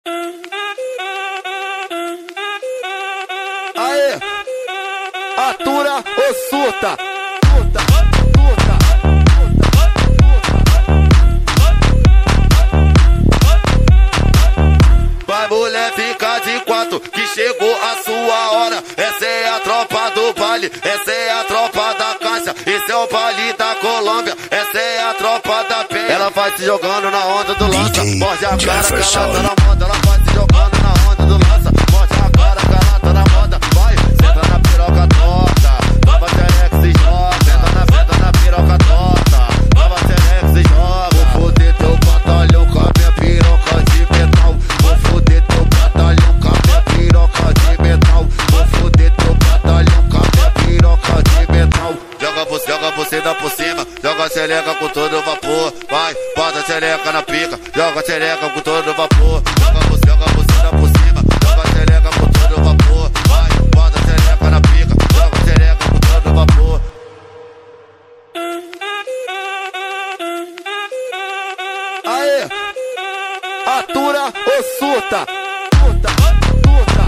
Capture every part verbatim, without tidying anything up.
Aê, atura ou surta? Surta, surta. Vai mulher, fica de quatro, que chegou a sua hora. Essa é a tropa do baile, essa é a tropa da caixa, esse é o baile da Colômbia, essa é a tropa da penha. Ela vai se jogando na onda do lança, morde a cara que ela tá na moda. Ela vai se jogando na onda do lança, morde a cara que ela tá na moda. Vai, senta na piroca torta, nova xereca se joga. Senta na senta na piroca torta, nova xereca se joga. Vou foder teu batalhão com a minha piroca de metal. Vou foder teu batalhão com a minha piroca de metal. Vou foder teu batalhão com a minha piroca de metal. Joga você, joga você dá por cima, joga a xereca com todo o vapor. Vai, bota a xereca na pica, joga a xereca com todo o vapor. Joga você, joga você dá por cima, joga a xereca com todo o vapor. Vai, bota a xereca na pica, joga a xereca com todo o vapor. Aê, atura ou surta? Surta, surta.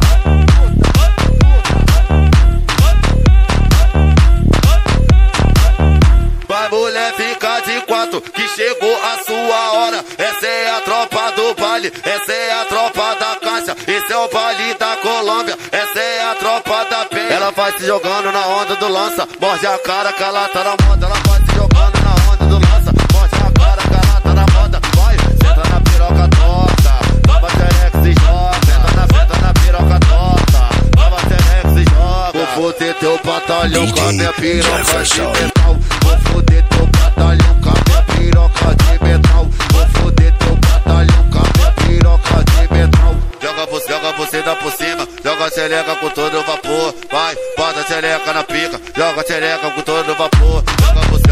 Vai mulher, fica de quatro, que chegou a sua hora. Essa é a tropa do baile, essa é a tropa da caixa, esse é o baile da Colômbia, essa é a tropa da penha. Ela vai se jogando na onda do lança, morde a cara que ela tá na moda. Ela vai se jogando na onda do lança, morde a cara que ela tá na moda. Vai, senta na piroca torta, nova xereca se joga. Senta na senta na piroca torta, nova xereca se joga. Vou foder teu batalhão com a minha piroca de metal. Vou foder teu batalhão com a minha piroca de metal. Vou foder teu batalhão com a minha piroca de metal. Joga você, joga você dá por cima, joga a xereca com todo o vapor. Vai, bota a xereca na pica, joga a xereca com todo o vapor. Joga você.